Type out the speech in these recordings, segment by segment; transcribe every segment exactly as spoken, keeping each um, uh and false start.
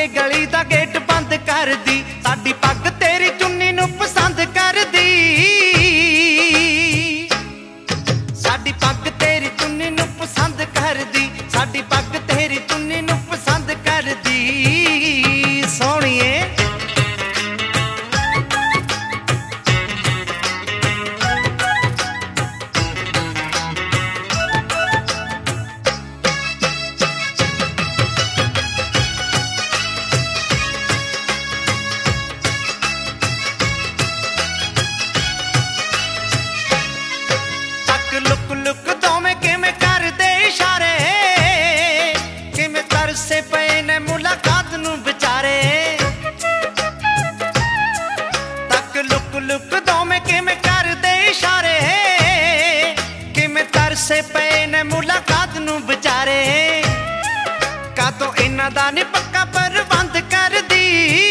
के गली दा गेट बंद कर दी, साडी पग तेरी चुन्नी नूं पसंद कर दी। साडी पग तेरी चुन्नी नूं पसंद कर दी, साडी पग तेरी चुन्नी नूं पसंद कर दी। सोहणीए लुक लुक दोवें किवें करदे इशारे, किवें तरसे पे ने मुलाकात नूं बेचारे। तक लुक लुक दोवें किवें करदे इशारे, किवें तरसे पे ने मुलाकात नूं बेचारे। कातों इन्हां दा नी पक्का प्रबंध कर दी,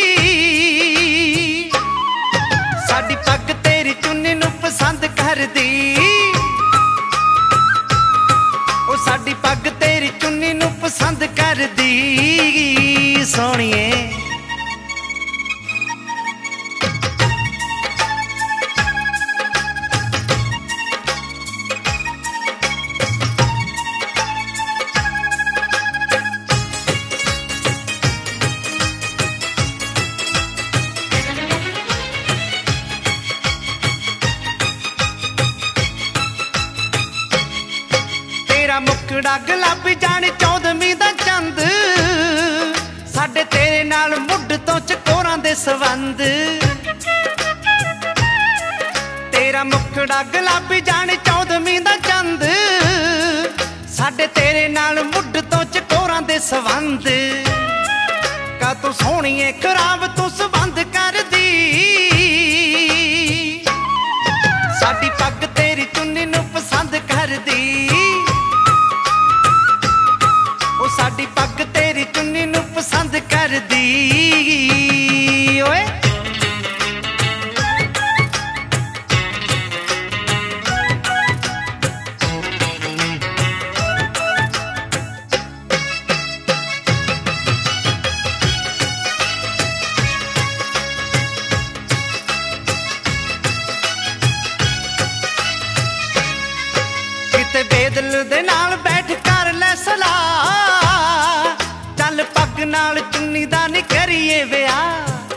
साडी पग तेरी चुन्नी नूं पसंद कर दी। साडी पग तेरी चुन्नी नूं पसंद कर दी। सोहणीए मुखड़ा गुलाबी जाने चौदहवीं दा चंद, साडे तेरे नाल मुड तो चकोरां दे संबंध। तेरा मुखड़ा गुलाबी जाने चौदहवीं दा चंद, साडे तेरे नाल मुड तो चकोरां दे संबंध। का तू सोहणीए खराब तू संबंध कर दी, साडी पग तेरी चुन्नी नूं पसंद कर दी। साडी पग तेरी चुन्नी नूं पसंद कर दी। ओए किते बेदल दे नाल बैठ कर लै सलाह, पग नाल चुन्नी दा नी करिए विआह।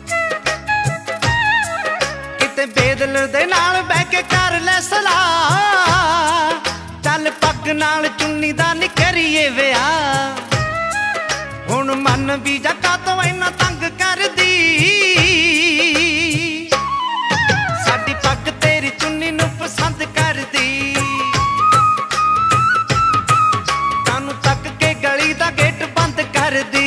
किते बेदल दे नाल बैठ के कर लै सलाह, चल पग नाल चुन्नी दा नी करिए विआह। हुण मन भी जा कातों इन्ना तंग कर दी, साडी पग तेरी चुन्नी नूं पसंद कर दी। कानू तक के गली दा गेट बंद कर दी,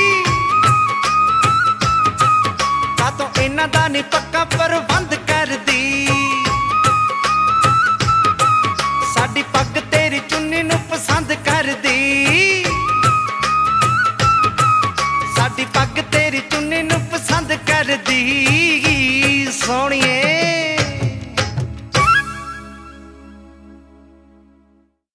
कातों इन्हां दा नी पक्का प्रबंध कर दी। साडी पग तेरी चुन्नी नूं पसंद कर दी, साडी पग तेरी चुन्नी नूं पसंद कर दी।